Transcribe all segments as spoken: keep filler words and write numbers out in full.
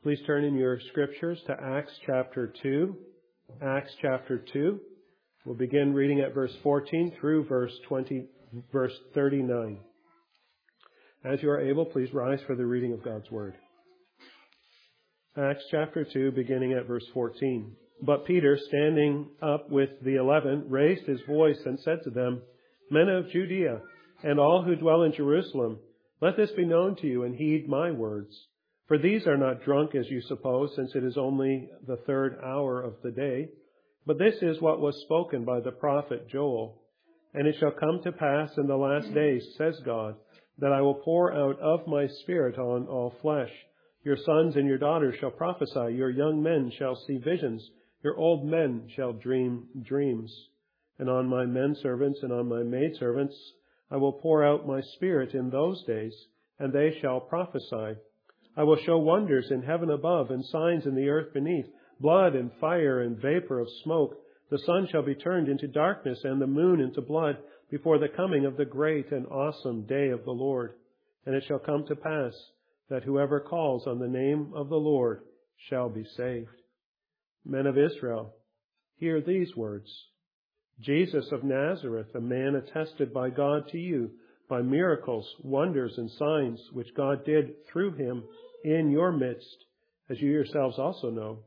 Please turn in your scriptures to Acts chapter two. Acts chapter two. We'll begin reading at verse fourteen through verse twenty, verse thirty-nine. As you are able, please rise for the reading of God's Word. Acts chapter two, beginning at verse fourteen. But Peter, standing up with the eleven, raised his voice and said to them, Men of Judea, and all who dwell in Jerusalem, let this be known to you, and heed my words. For these are not drunk, as you suppose, since it is only the third hour of the day. But this is what was spoken by the prophet Joel. And it shall come to pass in the last days, says God, that I will pour out of my Spirit on all flesh. Your sons and your daughters shall prophesy, your young men shall see visions, your old men shall dream dreams. And on my men servants and on my maid servants I will pour out my Spirit in those days, and they shall prophesy. I will show wonders in heaven above and signs in the earth beneath, blood and fire and vapor of smoke. The sun shall be turned into darkness and the moon into blood before the coming of the great and awesome day of the Lord. And it shall come to pass that whoever calls on the name of the Lord shall be saved. Men of Israel, hear these words. Jesus of Nazareth, a man attested by God to you by miracles, wonders, and signs which God did through him in your midst, as you yourselves also know.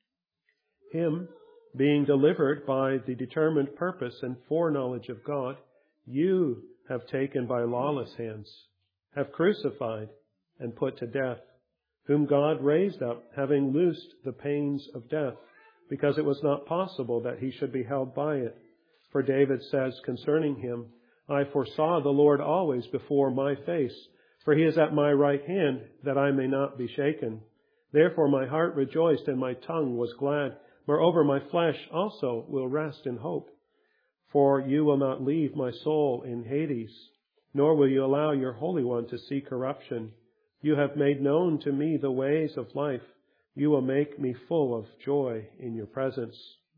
Him, being delivered by the determined purpose and foreknowledge of God, you have taken by lawless hands, have crucified and put to death, whom God raised up, having loosed the pains of death, because it was not possible that he should be held by it. For David says concerning him, I foresaw the Lord always before my face, for he is at my right hand, that I may not be shaken. Therefore my heart rejoiced, and my tongue was glad. Moreover, my flesh also will rest in hope. For you will not leave my soul in Hades, nor will you allow your Holy One to see corruption. You have made known to me the ways of life. You will make me full of joy in your presence.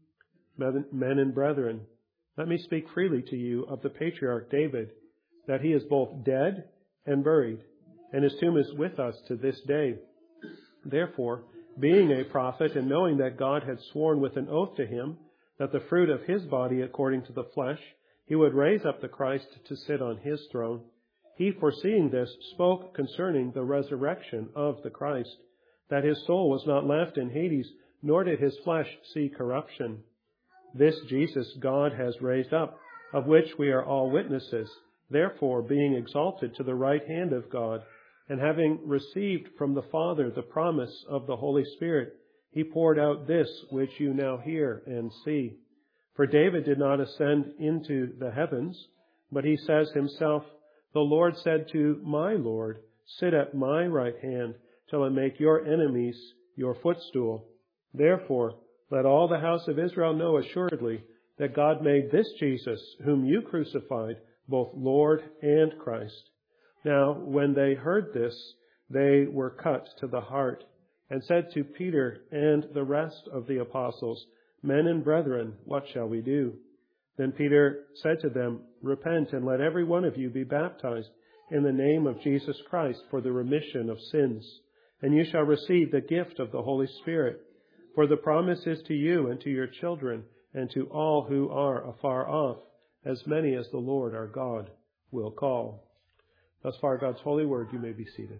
Men and brethren, let me speak freely to you of the patriarch David, that he is both dead and buried, and his tomb is with us to this day. Therefore, being a prophet, and knowing that God had sworn with an oath to him that the fruit of his body according to the flesh, he would raise up the Christ to sit on his throne, he, foreseeing this, spoke concerning the resurrection of the Christ, that his soul was not left in Hades, nor did his flesh see corruption. This Jesus God has raised up, of which we are all witnesses. Therefore, being exalted to the right hand of God, and having received from the Father the promise of the Holy Spirit, he poured out this which you now hear and see. For David did not ascend into the heavens, but he says himself, The Lord said to my Lord, Sit at my right hand, till I make your enemies your footstool. Therefore, let all the house of Israel know assuredly that God made this Jesus, whom you crucified, both Lord and Christ. Now, when they heard this, they were cut to the heart, and said to Peter and the rest of the apostles, Men and brethren, what shall we do? Then Peter said to them, Repent, and let every one of you be baptized in the name of Jesus Christ for the remission of sins, and you shall receive the gift of the Holy Spirit. For the promise is to you and to your children, and to all who are afar off, as many as the Lord our God will call. Thus far, God's holy word. You may be seated.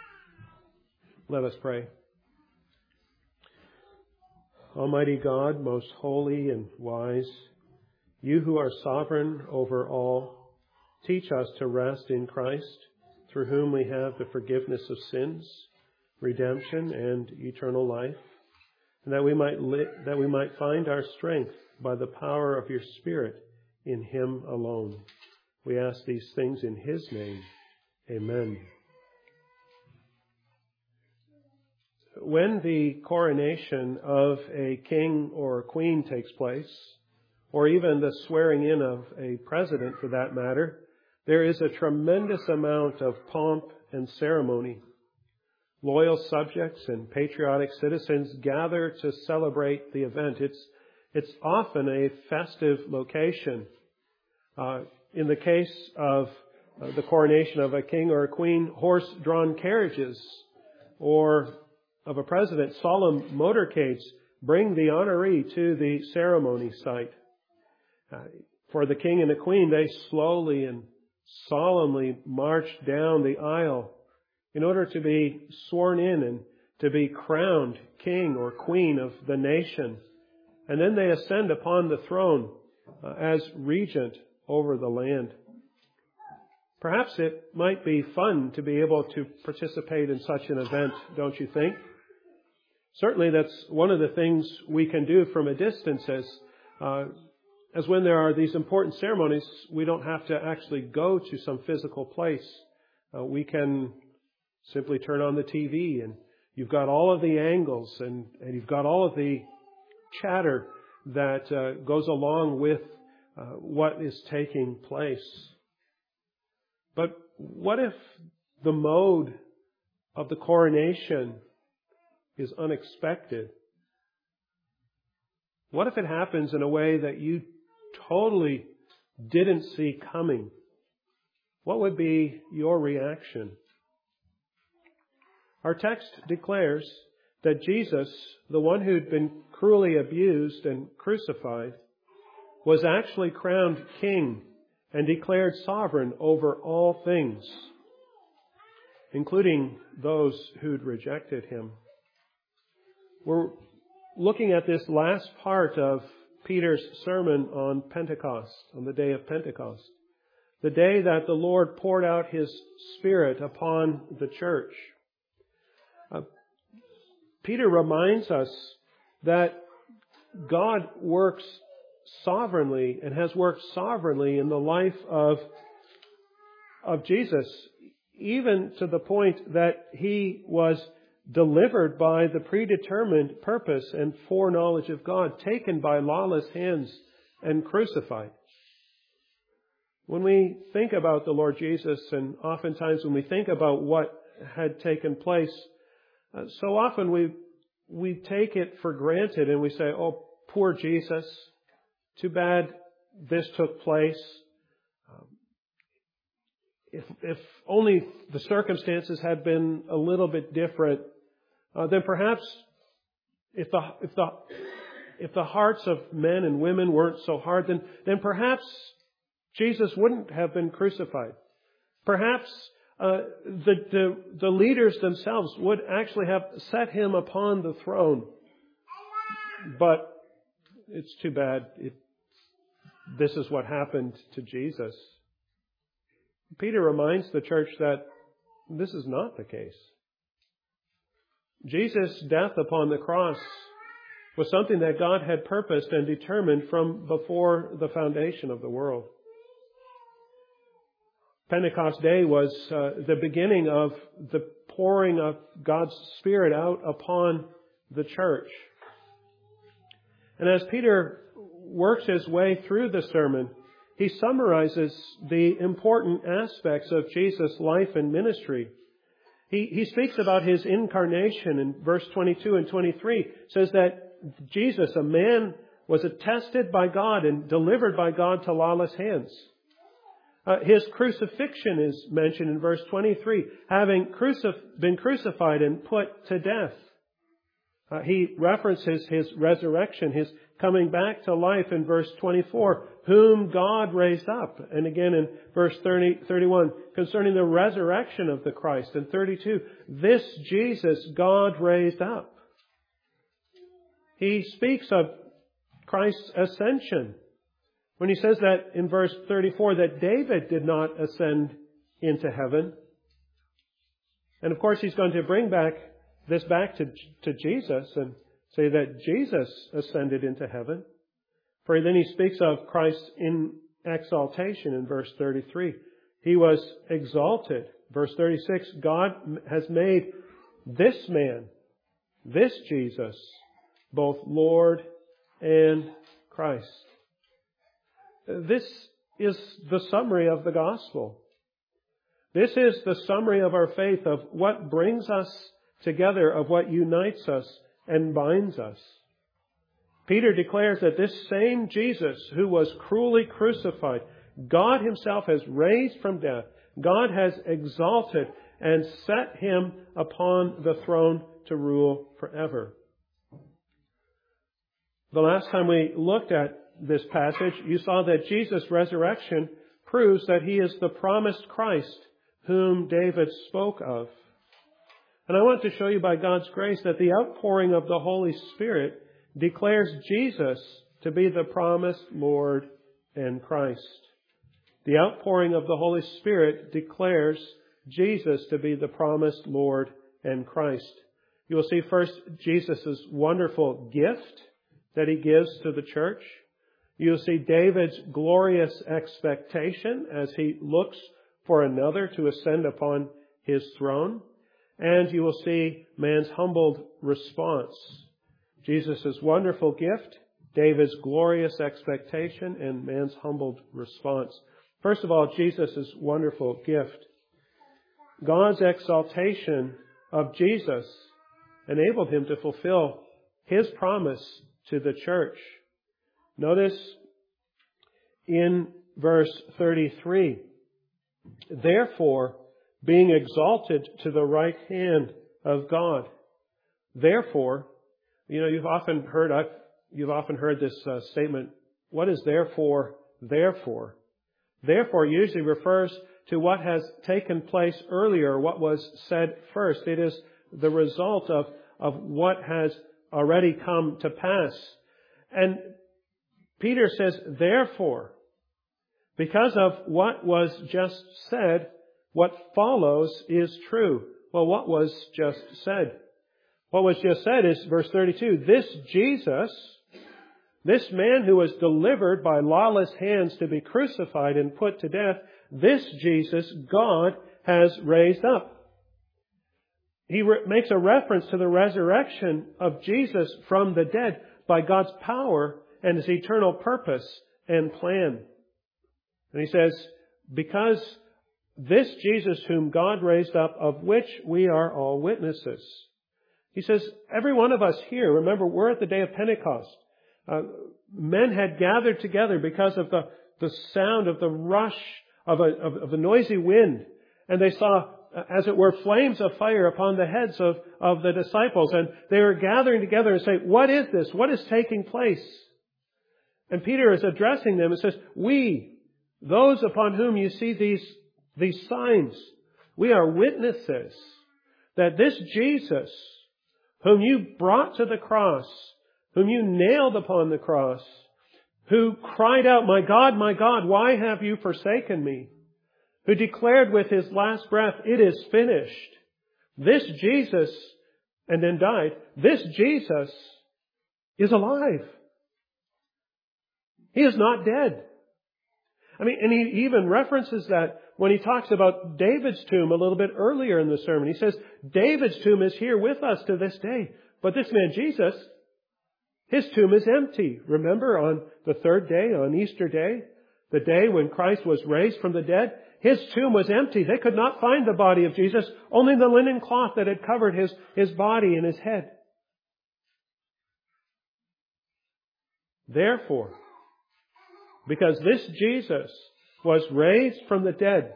Let us pray. Almighty God, most holy and wise, you who are sovereign over all, teach us to rest in Christ, through whom we have the forgiveness of sins, redemption, and eternal life, and that we might li- that we might find our strength by the power of your Spirit in him alone. We ask these things in his name. Amen. When the coronation of a king or a queen takes place, or even the swearing in of a president for that matter, there is a tremendous amount of pomp and ceremony. Loyal subjects and patriotic citizens gather to celebrate the event. It's, it's often a festive location. Uh, in the case of uh, the coronation of a king or a queen, horse-drawn carriages or of a president, solemn motorcades bring the honoree to the ceremony site. Uh, for the king and the queen, they slowly and solemnly march down the aisle in order to be sworn in and to be crowned king or queen of the nation. And then they ascend upon the throne uh, as regent over the land. Perhaps it might be fun to be able to participate in such an event, don't you think? Certainly that's one of the things we can do from a distance, as, uh, as when there are these important ceremonies, we don't have to actually go to some physical place. Uh, we can simply turn on the T V, and you've got all of the angles and, and you've got all of the chatter that uh, goes along with uh, what is taking place. But what if the mode of the coronation is unexpected? What if it happens in a way that you totally didn't see coming? What would be your reaction? Our text declares that Jesus, the one who'd been cruelly abused and crucified, was actually crowned king and declared sovereign over all things, including those who'd rejected him. We're looking at this last part of Peter's sermon on Pentecost, on the day of Pentecost, the day that the Lord poured out His Spirit upon the church. Uh, Peter reminds us that God works sovereignly and has worked sovereignly in the life of, of Jesus, even to the point that He was delivered by the predetermined purpose and foreknowledge of God, taken by lawless hands and crucified. When we think about the Lord Jesus, and oftentimes when we think about what had taken place, uh, so often we we take it for granted and we say, oh, poor Jesus, too bad this took place. Um, if, if only the circumstances had been a little bit different, uh, then perhaps if the if the if the hearts of men and women weren't so hard, then then perhaps Jesus wouldn't have been crucified. Perhaps uh, the, the the leaders themselves would actually have set him upon the throne. But it's too bad. It, this is what happened to Jesus. Peter reminds the church that this is not the case. Jesus' death upon the cross was something that God had purposed and determined from before the foundation of the world. Pentecost Day was uh, the beginning of the pouring of God's Spirit out upon the church. And as Peter works his way through the sermon, he summarizes the important aspects of Jesus' life and ministry. He, he speaks about His incarnation in verse twenty-two and twenty-three. Says that Jesus, a man, was attested by God and delivered by God to lawless hands. Uh, his crucifixion is mentioned in verse twenty-three, having crucif- been crucified and put to death. Uh, he references His resurrection, His coming back to life in verse twenty-four, whom God raised up. And again in verse thirty, thirty-one, concerning the resurrection of the Christ. And thirty-two, this Jesus God raised up. He speaks of Christ's ascension when he says that in verse thirty-four that David did not ascend into heaven. And of course he's going to bring back this back to, to Jesus and say that Jesus ascended into heaven. For then he speaks of Christ in exaltation in verse thirty-three. He was exalted. Verse thirty-six, God has made this man, this Jesus, both Lord and Christ. This is the summary of the gospel. This is the summary of our faith, of what brings us together, of what unites us and binds us. Peter declares that this same Jesus who was cruelly crucified, God Himself has raised from death. God has exalted and set Him upon the throne to rule forever. The last time we looked at this passage, you saw that Jesus' resurrection proves that He is the promised Christ whom David spoke of. And I want to show you by God's grace that the outpouring of the Holy Spirit declares Jesus to be the promised Lord and Christ. The outpouring of the Holy Spirit declares Jesus to be the promised Lord and Christ. You will see first Jesus' wonderful gift that He gives to the church. You'll see David's glorious expectation as he looks for another to ascend upon his throne. And you will see man's humbled response. Jesus' wonderful gift, David's glorious expectation, and man's humbled response. First of all, Jesus' wonderful gift. God's exaltation of Jesus enabled Him to fulfill His promise to the church. Notice in verse thirty-three, therefore, being exalted to the right hand of God. Therefore, you know, you've often heard, I've, you've often heard this uh, statement, what is therefore, therefore? Therefore usually refers to what has taken place earlier, what was said first. It is the result of, of what has already come to pass. And Peter says, therefore, because of what was just said, what follows is true. Well, what was just said? What was just said is verse thirty-two. This Jesus, this man who was delivered by lawless hands to be crucified and put to death, this Jesus God has raised up. He re- makes a reference to the resurrection of Jesus from the dead by God's power and His eternal purpose and plan. And he says, because this Jesus whom God raised up, of which we are all witnesses. He says, every one of us here, remember, we're at the day of Pentecost. Uh, men had gathered together because of the, the sound of the rush of a, of, of a noisy wind. And they saw, as it were, flames of fire upon the heads of, of the disciples. And they were gathering together and saying, what is this? What is taking place? And Peter is addressing them and says, we, those upon whom you see these, these signs, we are witnesses that this Jesus, whom you brought to the cross, whom you nailed upon the cross, who cried out, my God, my God, why have you forsaken me? Who declared with his last breath, it is finished. This Jesus, and then died, this Jesus is alive. He is not dead. I mean, and he even references that when he talks about David's tomb a little bit earlier in the sermon. He says, David's tomb is here with us to this day. But this man Jesus, his tomb is empty. Remember on the third day, on Easter Day, the day when Christ was raised from the dead, his tomb was empty. They could not find the body of Jesus, only the linen cloth that had covered his, his body and his head. Therefore, because this Jesus was raised from the dead,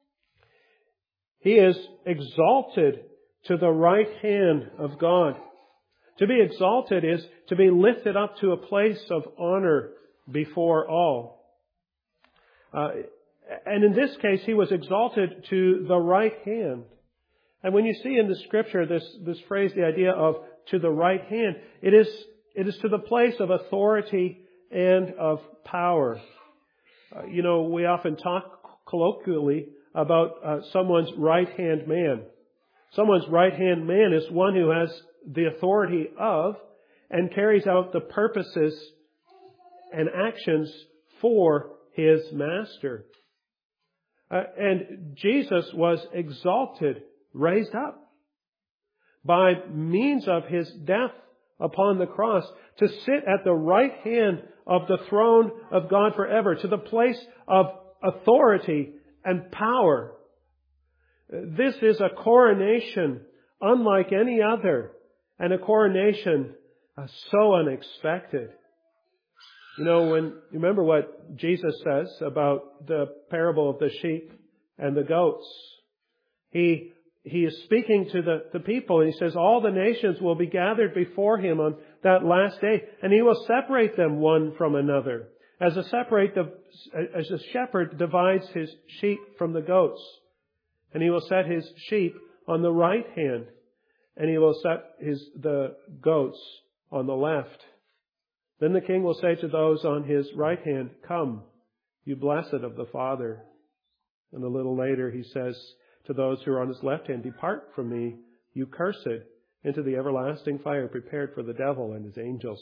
He is exalted to the right hand of God. To be exalted is to be lifted up to a place of honor before all. Uh, and in this case, He was exalted to the right hand. And when you see in the Scripture this, this phrase, the idea of to the right hand, it is, it is to the place of authority and of power. Uh, you know, we often talk colloquially about uh, someone's right-hand man. Someone's right-hand man is one who has the authority of and carries out the purposes and actions for his master. Uh, and Jesus was exalted, raised up by means of His death upon the cross to sit at the right hand of the throne of God forever, to the place of authority and power. This is a coronation unlike any other, and a coronation uh, so unexpected. You know, when you remember what Jesus says about the parable of the sheep and the goats. He he is speaking to the, the people, and he says, all the nations will be gathered before him on that last day, and he will separate them one from another. As a separate the, as a shepherd divides his sheep from the goats, and he will set his sheep on the right hand, and he will set his the goats on the left. Then the king will say to those on his right hand, come, you blessed of the Father. And a little later he says to those who are on his left hand, depart from me, you cursed, into the everlasting fire prepared for the devil and his angels.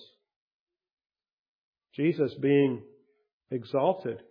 Jesus, being exalted,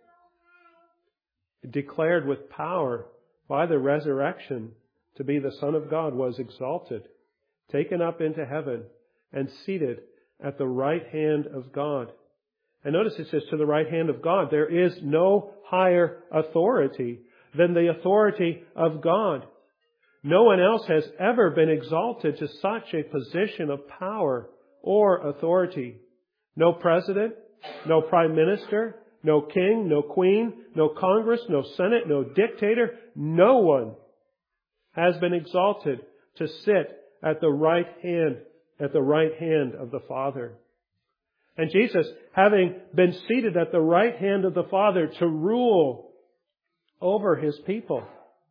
declared with power by the resurrection to be the Son of God, was exalted, taken up into heaven, and seated at the right hand of God. And notice it says to the right hand of God. There is no higher authority than the authority of God. No one else has ever been exalted to such a position of power or authority. No president, no prime minister, no king, no queen, no Congress, no Senate, no dictator. No one has been exalted to sit at the right hand, at the right hand of the Father. And Jesus, having been seated at the right hand of the Father to rule over His people,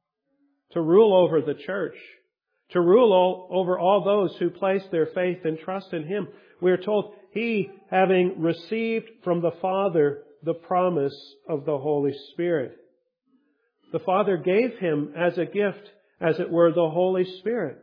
to rule over the church, to rule all, over all those who place their faith and trust in Him, we are told He, having received from the Father the promise of the Holy Spirit. The Father gave Him as a gift, as it were, the Holy Spirit.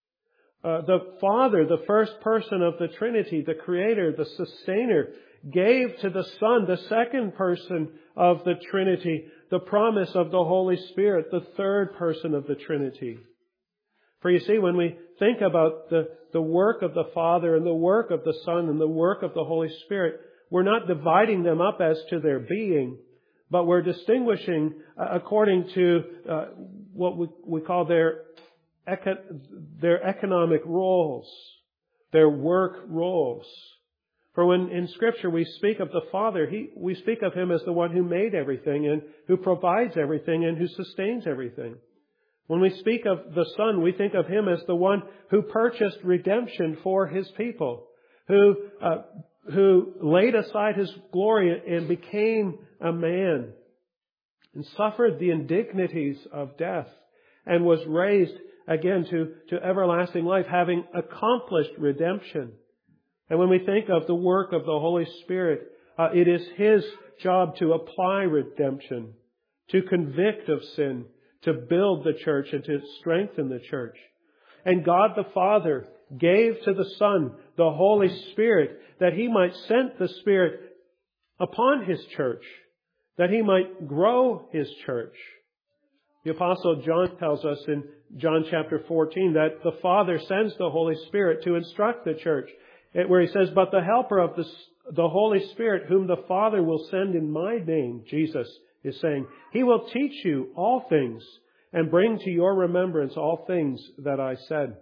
Uh, the Father, the first person of the Trinity, the Creator, the Sustainer, gave to the Son, the second person of the Trinity, the promise of the Holy Spirit, the third person of the Trinity. For you see, when we think about the, the work of the Father and the work of the Son and the work of the Holy Spirit, we're not dividing them up as to their being, but we're distinguishing uh, according to uh, what we, we call their Eco- their economic roles, their work roles. For when in Scripture we speak of the Father, he, we speak of Him as the one who made everything and who provides everything and who sustains everything. When we speak of the Son, we think of Him as the one who purchased redemption for His people, who uh, who laid aside His glory and became a man and suffered the indignities of death and was raised again to, to everlasting life, having accomplished redemption. And when we think of the work of the Holy Spirit, uh, it is His job to apply redemption, to convict of sin, to build the church and to strengthen the church. And God the Father gave to the Son the Holy Spirit that He might send the Spirit upon His church, that He might grow His church. The Apostle John tells us in John chapter fourteen that the Father sends the Holy Spirit to instruct the church, where He says, but the helper of the, the Holy Spirit, whom the Father will send in my name, Jesus is saying, He will teach you all things and bring to your remembrance all things that I said.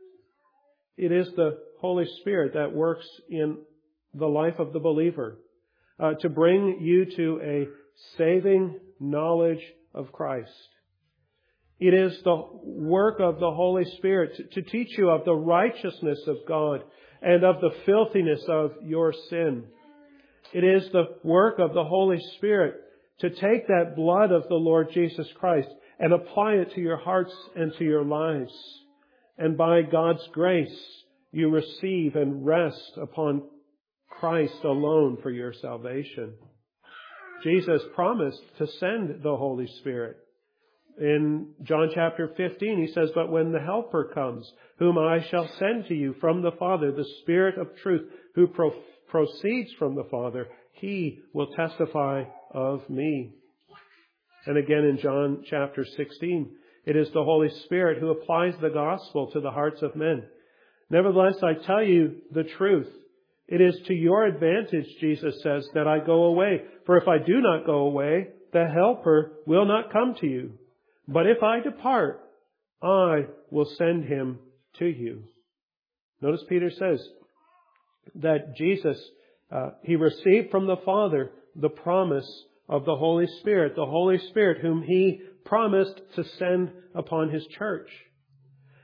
It is the Holy Spirit that works in the life of the believer uh, to bring you to a saving knowledge of Christ. It is the work of the Holy Spirit to, to teach you of the righteousness of God and of the filthiness of your sin. It is the work of the Holy Spirit to take that blood of the Lord Jesus Christ and apply it to your hearts and to your lives. And by God's grace, you receive and rest upon Christ alone for your salvation. Jesus promised to send the Holy Spirit. In John chapter fifteen, He says, but when the Helper comes, whom I shall send to you from the Father, the Spirit of truth, who pro- proceeds from the Father, He will testify of me. And again in John chapter sixteen, it is the Holy Spirit who applies the gospel to the hearts of men. Nevertheless, I tell you the truth. It is to your advantage, Jesus says, that I go away. For if I do not go away, the Helper will not come to you. But if I depart, I will send Him to you. Notice Peter says that Jesus, uh, He received from the Father the promise of the Holy Spirit, the Holy Spirit whom He promised to send upon His church.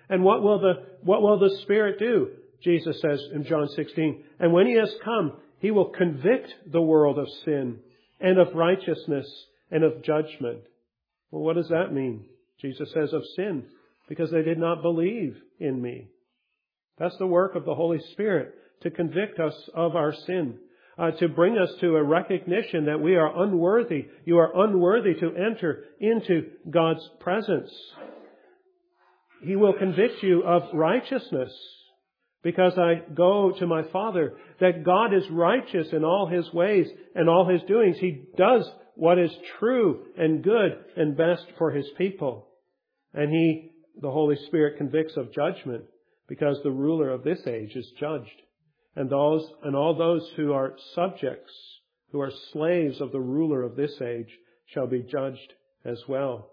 And what will the, what will the Spirit do? Jesus says in John sixteen, and when He has come, He will convict the world of sin and of righteousness and of judgment. Well, what does that mean? Jesus says of sin, because they did not believe in me. That's the work of the Holy Spirit, to convict us of our sin, uh, to bring us to a recognition that we are unworthy. You are unworthy to enter into God's presence. He will convict you of righteousness, because I go to my Father, that God is righteous in all His ways and all His doings. He does what is true and good and best for His people. And He, the Holy Spirit, convicts of judgment, because the ruler of this age is judged. And those, and all those who are subjects, who are slaves of the ruler of this age, shall be judged as well.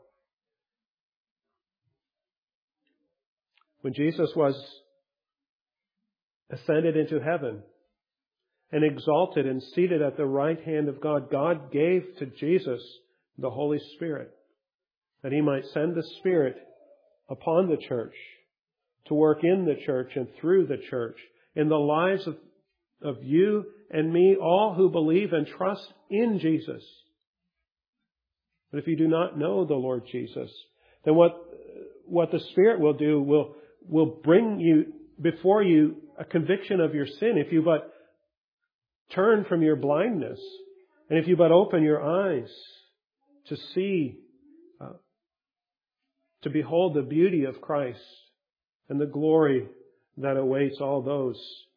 When Jesus was ascended into heaven and exalted and seated at the right hand of God, God gave to Jesus the Holy Spirit, that He might send the Spirit upon the church, to work in the church and through the church, in the lives of, of you and me, all who believe and trust in Jesus. But if you do not know the Lord Jesus, then what, what the Spirit will do will, will bring you before you a conviction of your sin, if you but turn from your blindness, and if you but open your eyes to see, uh, to behold the beauty of Christ and the glory that awaits all those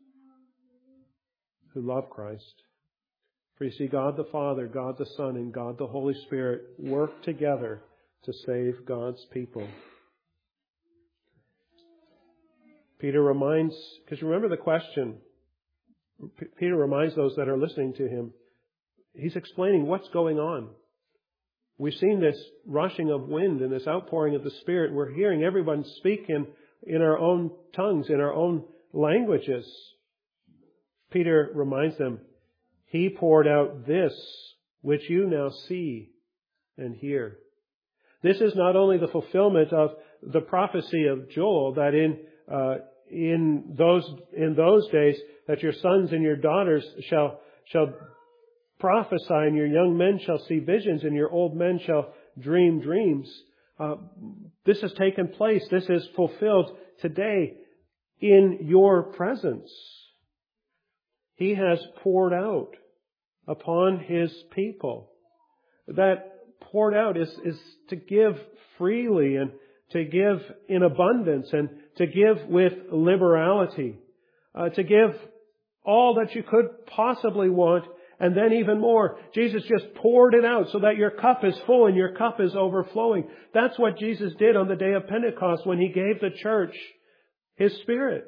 who love Christ. For you see, God the Father, God the Son, and God the Holy Spirit work together to save God's people. Peter reminds, because remember the question, P- Peter reminds those that are listening to him, he's explaining what's going on. We've seen this rushing of wind and this outpouring of the Spirit. We're hearing everyone speak in, in our own tongues, in our own languages. Peter reminds them, He poured out this which you now see and hear. This is not only the fulfillment of the prophecy of Joel, that in Uh, in those in those days that your sons and your daughters shall shall prophesy, and your young men shall see visions, and your old men shall dream dreams. Uh, this has taken place. This is fulfilled today in your presence. He has poured out upon His people. That poured out is, is to give freely and to give in abundance and to give with liberality, uh, to give all that you could possibly want, and then even more. Jesus just poured it out so that your cup is full and your cup is overflowing. That's what Jesus did on the day of Pentecost when He gave the church His Spirit.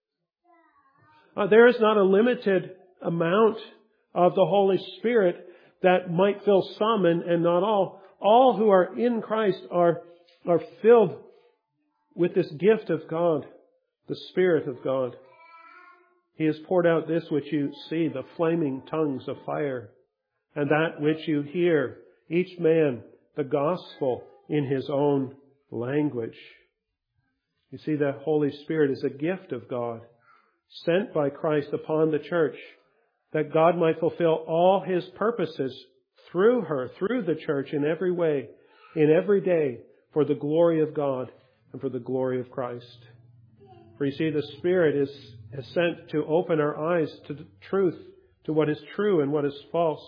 Uh, there is not a limited amount of the Holy Spirit that might fill some and, and not all. All who are in Christ are are filled with this gift of God, the Spirit of God. He has poured out this which you see, the flaming tongues of fire, and that which you hear, each man the gospel in his own language. You see, the Holy Spirit is a gift of God, sent by Christ upon the church, that God might fulfill all His purposes through her, through the church in every way, in every day, for the glory of God and for the glory of Christ. For you see, the Spirit is, is sent to open our eyes to the truth, to what is true and what is false.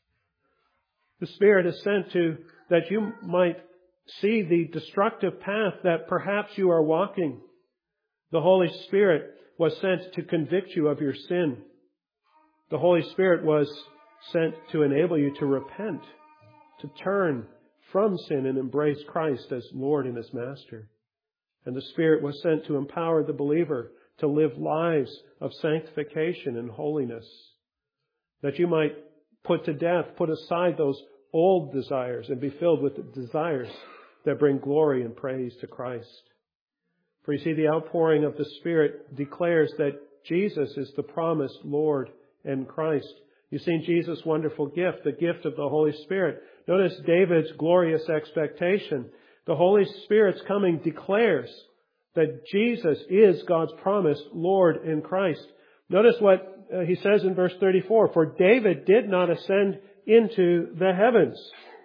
The Spirit is sent to that you might see the destructive path that perhaps you are walking. The Holy Spirit was sent to convict you of your sin. The Holy Spirit was sent to enable you to repent, to turn from sin and embrace Christ as Lord and as Master. And the Spirit was sent to empower the believer to live lives of sanctification and holiness, that you might put to death, put aside those old desires and be filled with the desires that bring glory and praise to Christ. For you see, the outpouring of the Spirit declares that Jesus is the promised Lord and Christ. You've seen Jesus' wonderful gift, the gift of the Holy Spirit. Notice David's glorious expectation. The Holy Spirit's coming declares that Jesus is God's promised Lord in Christ. Notice what uh, he says in verse thirty-four, "For David did not ascend into the heavens."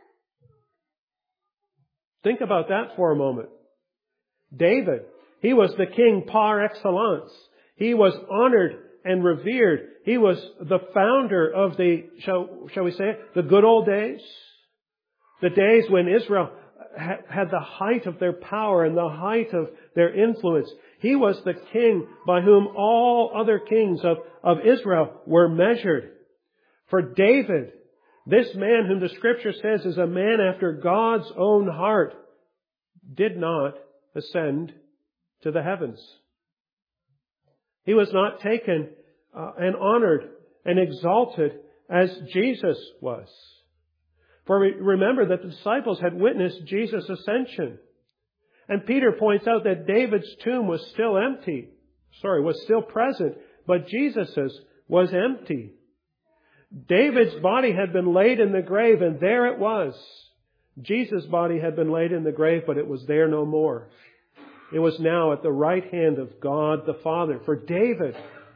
Think about that for a moment. David, he was the king par excellence. He was honored and revered. He was the founder of the, shall, shall we say it, the good old days. The days when Israel ha- had the height of their power and the height of their influence. He was the king by whom all other kings of, of Israel were measured. For David, this man whom the Scripture says is a man after God's own heart, did not ascend to the heavens. He was not taken uh, and honored and exalted as Jesus was. For remember that the disciples had witnessed Jesus' ascension. And Peter points out that David's tomb was still empty. Sorry, was still present, but Jesus's was empty. David's body had been laid in the grave, and there it was. Jesus' body had been laid in the grave, but it was there no more. It was now at the right hand of God the Father. For David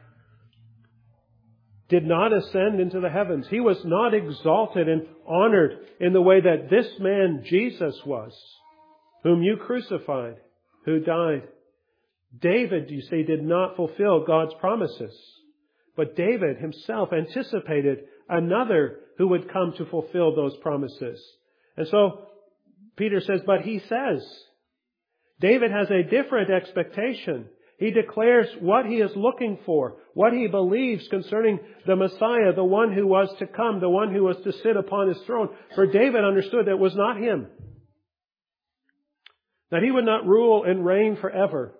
did not ascend into the heavens. He was not exalted and honored in the way that this man Jesus was, whom you crucified, who died. David, you see, did not fulfill God's promises. But David himself anticipated another who would come to fulfill those promises. And so Peter says, but he says, David has a different expectation. He declares what he is looking for, what he believes concerning the Messiah, the one who was to come, the one who was to sit upon his throne. For David understood that it was not him, that he would not rule and reign forever.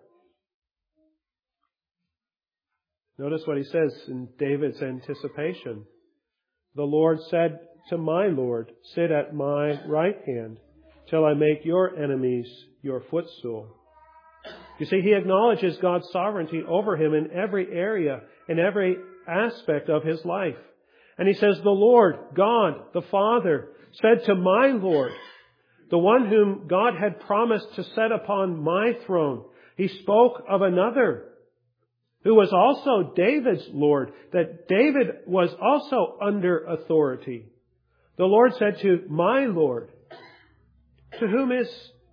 Notice what he says in David's anticipation. The Lord said to my Lord, sit at my right hand till I make your enemies your footstool. You see, he acknowledges God's sovereignty over him in every area, in every aspect of his life. And he says, the Lord, God, the Father, said to my Lord, the one whom God had promised to set upon my throne. He spoke of another who was also David's Lord, that David was also under authority. The Lord said to my Lord, to whom is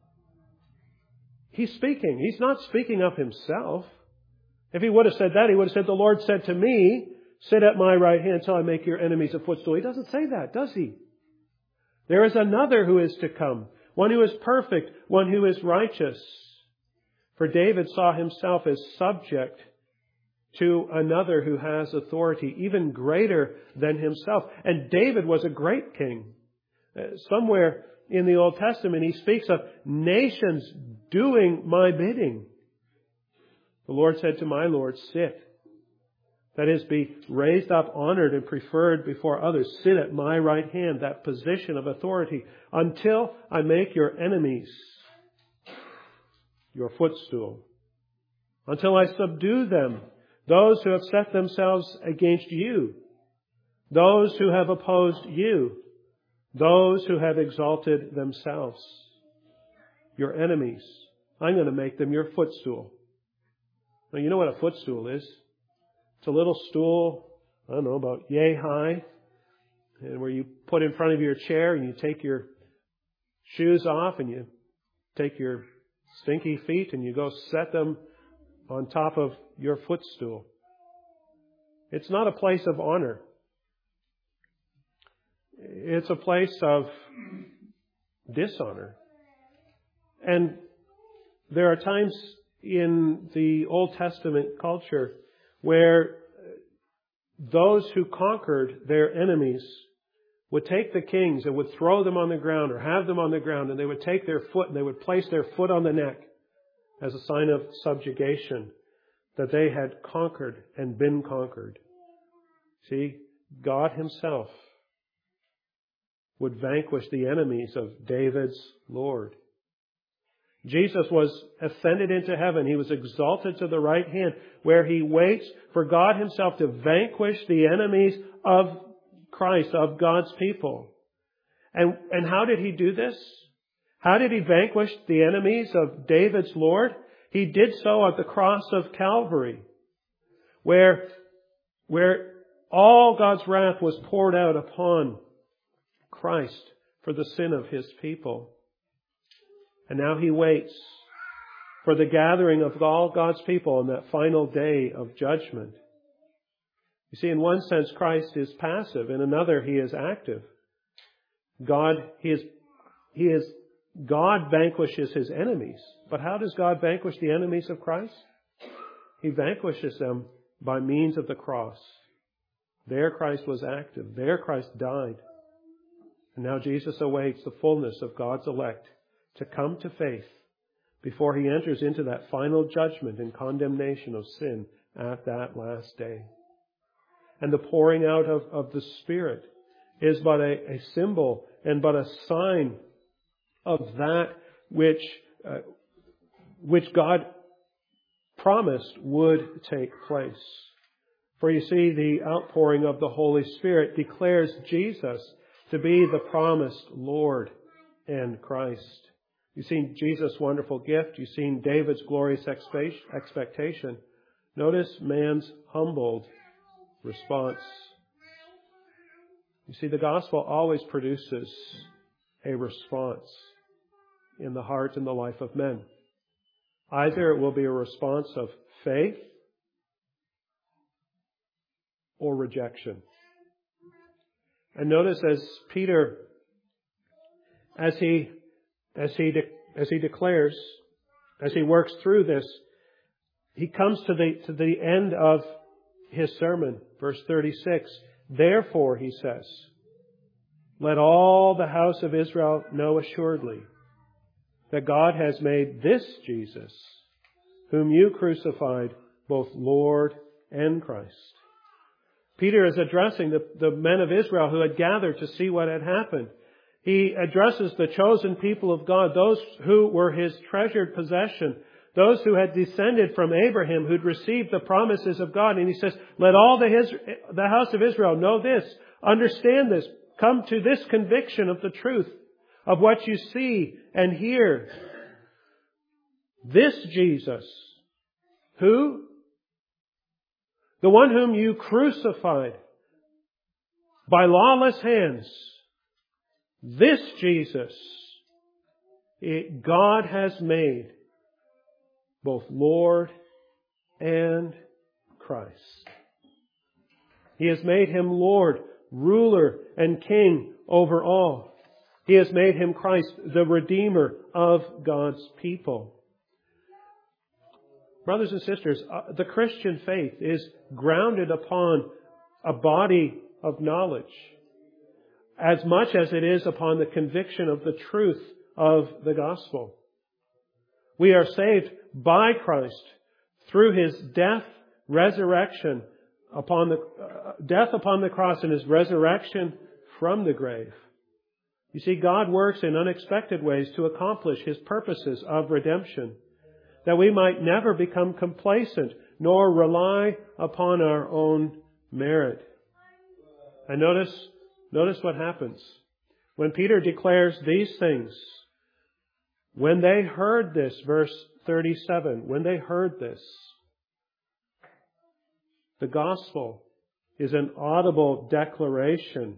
he speaking? He's not speaking of himself. If he would have said that, he would have said, the Lord said to me, sit at my right hand till I make your enemies a footstool. He doesn't say that, does he? There is another who is to come, one who is perfect, one who is righteous. For David saw himself as subject to another who has authority even greater than himself. And David was a great king. Uh, somewhere in the Old Testament he speaks of nations doing my bidding. The Lord said to my Lord, sit. That is, be raised up, honored, and preferred before others. Sit at my right hand, that position of authority, until I make your enemies your footstool. Until I subdue them, those who have set themselves against you, those who have opposed you, those who have exalted themselves. Your enemies, I'm going to make them your footstool. Now, you know what a footstool is? It's a little stool, I don't know, about yay high, and where you put in front of your chair and you take your shoes off and you take your stinky feet and you go set them on top of your footstool. It's not a place of honor. It's a place of dishonor. And there are times in the Old Testament culture where those who conquered their enemies would take the kings and would throw them on the ground or have them on the ground, and they would take their foot and they would place their foot on the neck as a sign of subjugation, that they had conquered and been conquered. See, God himself would vanquish the enemies of David's Lord. Jesus was ascended into heaven. He was exalted to the right hand, where he waits for God himself to vanquish the enemies of Christ, of God's people. And, and how did he do this? How did he vanquish the enemies of David's Lord? He did so at the cross of Calvary, where, where all God's wrath was poured out upon Christ for the sin of His people. And now He waits for the gathering of all God's people on that final day of judgment. You see, in one sense, Christ is passive. In another, He is active. God, He is, He is, God vanquishes His enemies. But how does God vanquish the enemies of Christ? He vanquishes them by means of the cross. There Christ was active. There Christ died. And now Jesus awaits the fullness of God's elect to come to faith before He enters into that final judgment and condemnation of sin at that last day. And the pouring out of, of the Spirit is but a, a symbol and but a sign of that which, uh, which God promised would take place. For you see, the outpouring of the Holy Spirit declares Jesus to be the promised Lord and Christ. You've seen Jesus' wonderful gift. You've seen David's glorious expectation. Notice man's humbled response. You see, the gospel always produces a response in the heart and the life of men. Either it will be a response of faith or rejection. And notice as Peter, as he, as he, de- as he declares, as he works through this, he comes to the, to the end of his sermon, verse thirty-six. Therefore, he says, let all the house of Israel know assuredly that God has made this Jesus, whom you crucified, both Lord and Christ. Peter is addressing the, the men of Israel who had gathered to see what had happened. He addresses the chosen people of God, those who were His treasured possession, those who had descended from Abraham, who'd received the promises of God. And he says, let all the, his, the house of Israel know this, understand this, come to this conviction of the truth of what you see and hear. This Jesus, who? The one whom you crucified by lawless hands. This Jesus, it, God has made both Lord and Christ. He has made Him Lord, ruler, and King over all. He has made Him Christ, the Redeemer of God's people. Brothers and sisters, uh, the Christian faith is grounded upon a body of knowledge as much as it is upon the conviction of the truth of the gospel. We are saved by Christ through His death, resurrection upon the uh, death upon the cross and His resurrection from the grave. You see, God works in unexpected ways to accomplish His purposes of redemption, that we might never become complacent nor rely upon our own merit. And notice, notice what happens. When Peter declares these things, when they heard this, verse thirty-seven, when they heard this, the gospel is an audible declaration,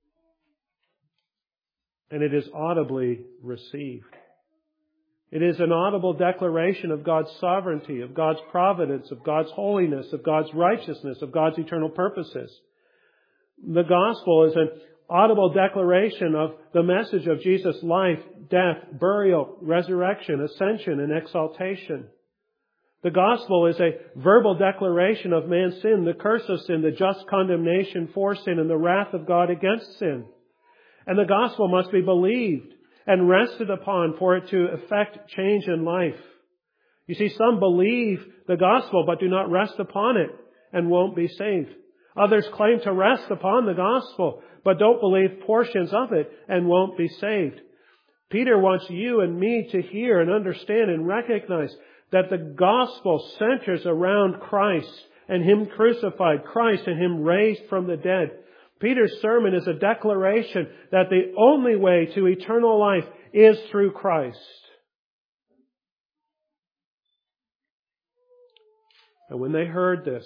and it is audibly received. It is an audible declaration of God's sovereignty, of God's providence, of God's holiness, of God's righteousness, of God's eternal purposes. The gospel is an audible declaration of the message of Jesus' life, death, burial, resurrection, ascension, and exaltation. The gospel is a verbal declaration of man's sin, the curse of sin, the just condemnation for sin, and the wrath of God against sin. And the gospel must be believed and rested upon for it to effect change in life. You see, some believe the gospel but do not rest upon it and won't be saved. Others claim to rest upon the gospel but don't believe portions of it and won't be saved. Peter wants you and me to hear and understand and recognize that the gospel centers around Christ and Him crucified, Christ and Him raised from the dead. Peter's sermon is a declaration that the only way to eternal life is through Christ. And when they heard this,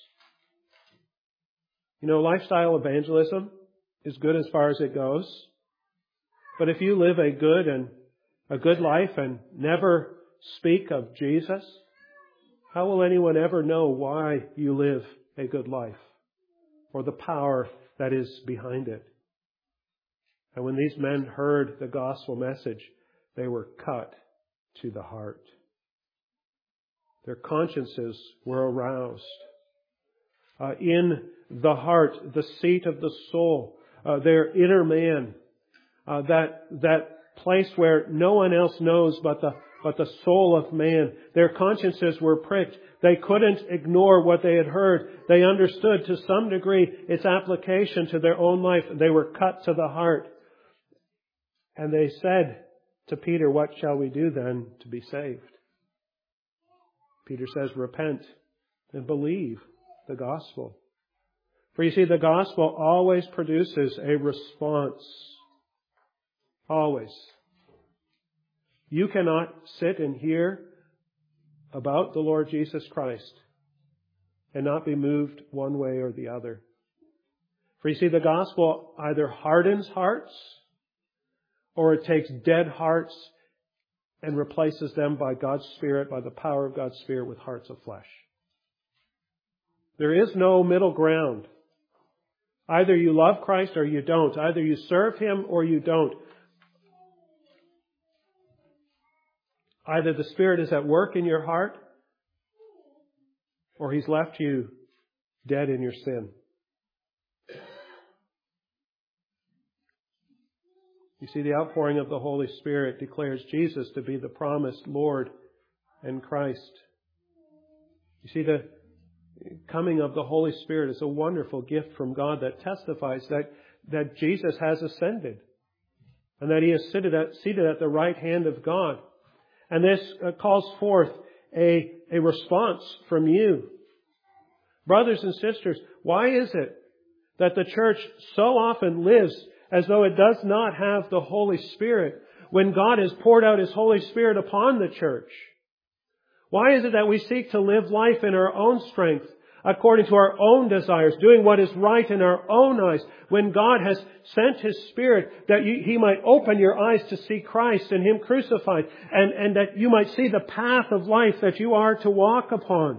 you know, lifestyle evangelism is good as far as it goes. But if you live a good and a good life and never speak of Jesus, how will anyone ever know why you live a good life or the power that is behind it? And when these men heard the gospel message, they were cut to the heart. Their consciences were aroused. Uh, in the heart, the seat of the soul, uh, their inner man, uh, that that place where no one else knows but the but the soul of man. Their consciences were pricked. They couldn't ignore what they had heard. They understood to some degree its application to their own life. They were cut to the heart. And they said to Peter, "What shall we do then to be saved?" Peter says, "Repent and believe the gospel." For you see, the gospel always produces a response. Always. You cannot sit and hear about the Lord Jesus Christ and not be moved one way or the other. For you see, the gospel either hardens hearts or it takes dead hearts and replaces them by God's Spirit, by the power of God's Spirit, with hearts of flesh. There is no middle ground. Either you love Christ or you don't. Either you serve Him or you don't. Either the Spirit is at work in your heart or He's left you dead in your sin. You see, the outpouring of the Holy Spirit declares Jesus to be the promised Lord and Christ. You see, the coming of the Holy Spirit is a wonderful gift from God that testifies that, that Jesus has ascended and that He is seated at, seated at the right hand of God. And this uh, calls forth a, a response from you. Brothers and sisters, why is it that the church so often lives as though it does not have the Holy Spirit when God has poured out His Holy Spirit upon the church? Why is it that we seek to live life in our own strength, according to our own desires, doing what is right in our own eyes, when God has sent His Spirit that you, He might open your eyes to see Christ and Him crucified, and, and that you might see the path of life that you are to walk upon?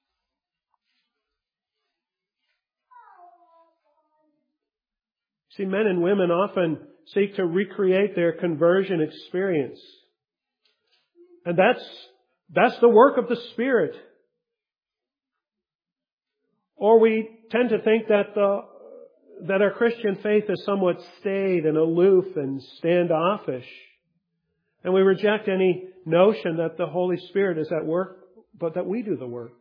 See, men and women often seek to recreate their conversion experience. And that's, that's the work of the Spirit. Or we tend to think that the, that our Christian faith is somewhat staid and aloof and standoffish. And we reject any notion that the Holy Spirit is at work, but that we do the work.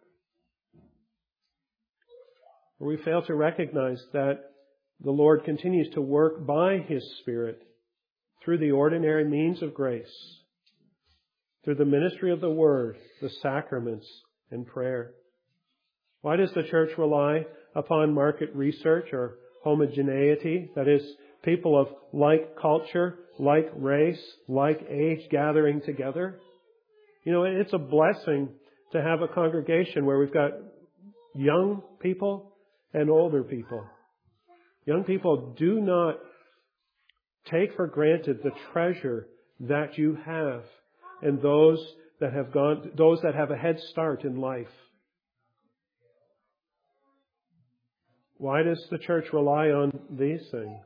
Or we fail to recognize that the Lord continues to work by His Spirit through the ordinary means of grace, through the ministry of the Word, the sacraments, and prayer. Why does the church rely upon market research or homogeneity? That is, people of like culture, like race, like age gathering together. You know, it's a blessing to have a congregation where we've got young people and older people. Young people, do not take for granted the treasure that you have and those that have gone, those that have a head start in life. Why does the church rely on these things?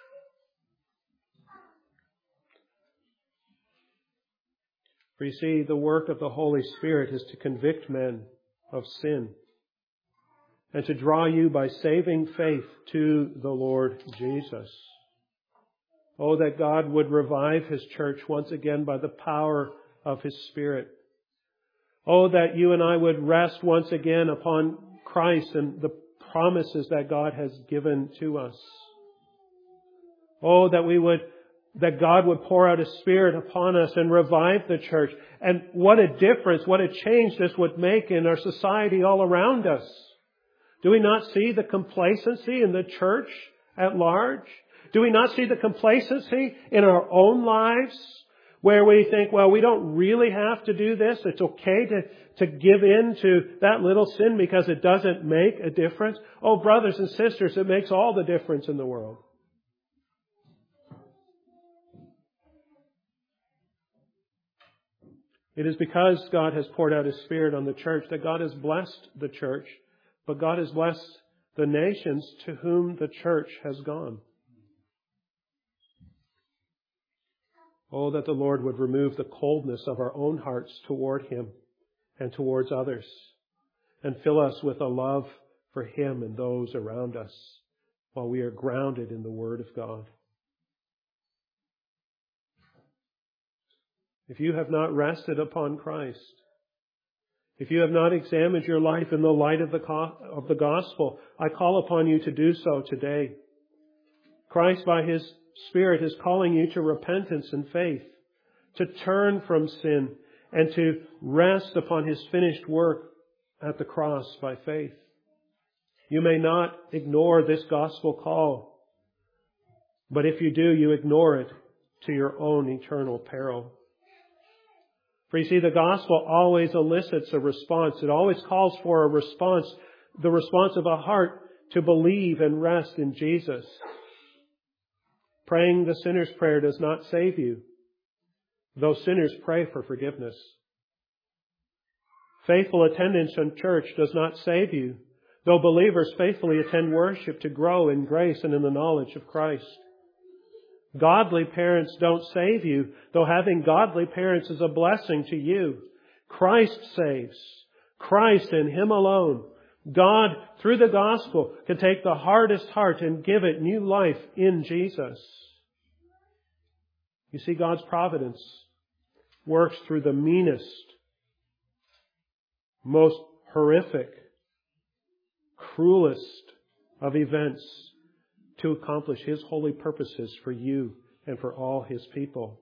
For you see, the work of the Holy Spirit is to convict men of sin and to draw you by saving faith to the Lord Jesus. Oh, that God would revive His church once again by the power of His Spirit. Oh, that you and I would rest once again upon Christ and the promises that God has given to us. Oh, that we would, that God would pour out His Spirit upon us and revive the church. And what a difference, what a change this would make in our society all around us. Do we not see the complacency in the church at large? Do we not see the complacency in our own lives where we think, well, we don't really have to do this. It's okay to, to give in to that little sin because it doesn't make a difference. Oh, brothers and sisters, it makes all the difference in the world. It is because God has poured out His Spirit on the church that God has blessed the church, but God has blessed the nations to whom the church has gone. Oh, that the Lord would remove the coldness of our own hearts toward Him and towards others, and fill us with a love for Him and those around us while we are grounded in the Word of God. If you have not rested upon Christ, if you have not examined your life in the light of the, of the gospel, I call upon you to do so today. Christ, by His Spirit, is calling you to repentance and faith, to turn from sin and to rest upon His finished work at the cross by faith. You may not ignore this gospel call, but if you do, you ignore it to your own eternal peril. For you see, the gospel always elicits a response. It always calls for a response, the response of a heart to believe and rest in Jesus. Praying the sinner's prayer does not save you, though sinners pray for forgiveness. Faithful attendance in church does not save you, though believers faithfully attend worship to grow in grace and in the knowledge of Christ. Godly parents don't save you, though having godly parents is a blessing to you. Christ saves. Christ and Him alone. God, through the gospel, can take the hardest heart and give it new life in Jesus. You see, God's providence works through the meanest, most horrific, cruelest of events to accomplish His holy purposes for you and for all His people.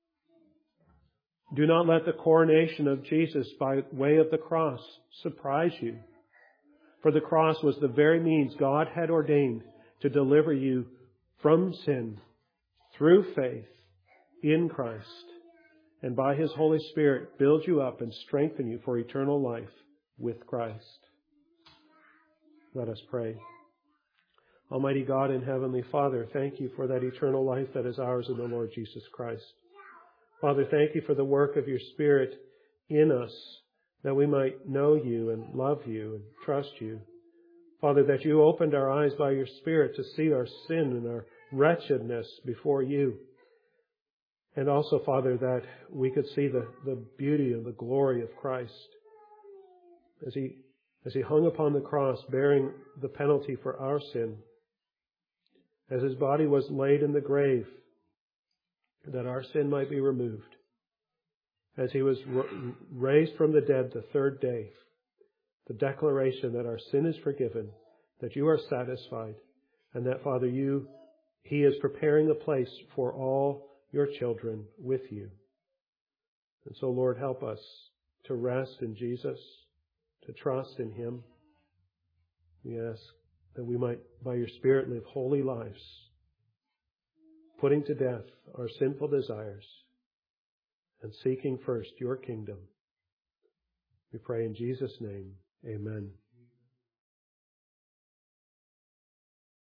Do not let the coronation of Jesus by way of the cross surprise you. For the cross was the very means God had ordained to deliver you from sin through faith in Christ, and by His Holy Spirit build you up and strengthen you for eternal life with Christ. Let us pray. Almighty God and Heavenly Father, thank You for that eternal life that is ours in the Lord Jesus Christ. Father, thank You for the work of Your Spirit in us, that we might know You and love You and trust You. Father, that You opened our eyes by Your Spirit to see our sin and our wretchedness before You. And also, Father, that we could see the, the beauty and the glory of Christ as He, as He hung upon the cross bearing the penalty for our sin. As His body was laid in the grave, that our sin might be removed. As He was raised from the dead the third day, the declaration that our sin is forgiven, that You are satisfied, and that, Father, You, He is preparing a place for all Your children with You. And so, Lord, help us to rest in Jesus, to trust in Him. We ask that we might, by Your Spirit, live holy lives, putting to death our sinful desires and seeking first Your kingdom. We pray in Jesus' name. Amen.